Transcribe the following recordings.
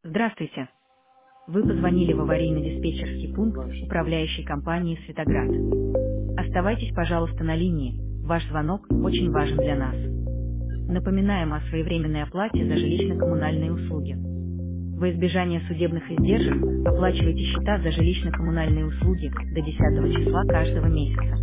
Здравствуйте. Вы позвонили в аварийно-диспетчерский пункт управляющей компании «Светоград». Оставайтесь, пожалуйста, на линии. Ваш звонок очень важен для нас. Напоминаем о своевременной оплате за жилищно-коммунальные услуги. Во избежание судебных издержек оплачивайте счета за жилищно-коммунальные услуги до 10 числа каждого месяца.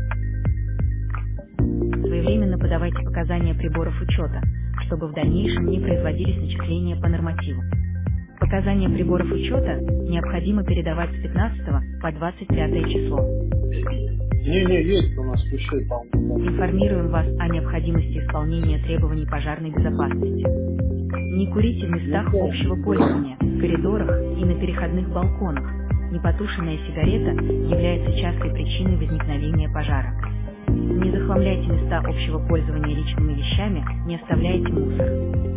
Своевременно подавайте показания приборов учета, чтобы в дальнейшем не производились начисления по нормативу. Показания приборов учета необходимо передавать с 15 по 25 число. Есть у нас вещей, по-моему. Информируем вас о необходимости исполнения требований пожарной безопасности. Не курите в местах общего пользования, в коридорах и на переходных балконах. Непотушенная сигарета является частой причиной возникновения пожара. Не захламляйте места общего пользования личными вещами, не оставляйте мусор.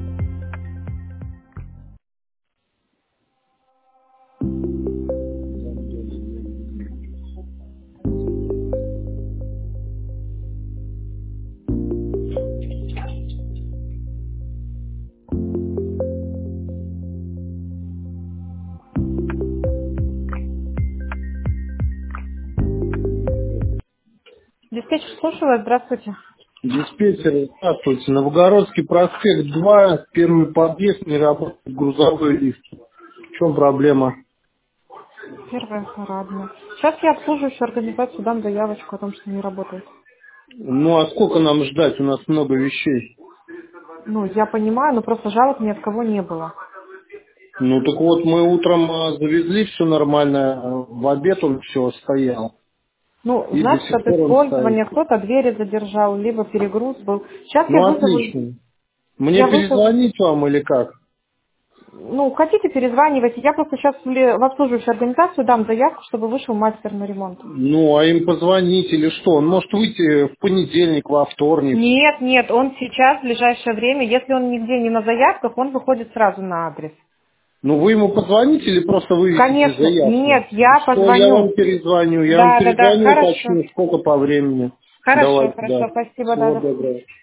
Диспетчер, слушаю вас, здравствуйте. Диспетчер, здравствуйте. Новгородский проспект 2, первый подъезд, не работает грузовой лифт. В чем проблема? Первая парадная. Сейчас я обслуживающую организацию дам заявочку о том, что не работает. Ну, а сколько нам ждать? У нас много вещей. Ну, я понимаю, но просто жалоб ни от кого не было. Ну, так вот, мы утром завезли все нормально, в обед он все стоял. Ну, И до значит, сих от пор он использования стоит. кто-то двери задержал, либо перегруз был. Сейчас я Ну, вызову... отлично. Мне Я вызову... перезвонить вам или как? Ну, хотите, перезванивайте. Я просто сейчас в обслуживающую организацию дам заявку, чтобы вышел мастер на ремонт. Ну, а им позвонить или что? Он может выйти в понедельник, во вторник. Нет, он сейчас, в ближайшее время, если он нигде не на заявках, он выходит сразу на адрес. Ну, вы ему позвоните или просто вывесите Конечно, заявку? нет, я Что, я позвоню. вам перезвоню. Я вам Да, перезвоню, хорошо. уточню, сколько по времени. Хорошо, Давайте, да. спасибо, Всего да. доброго.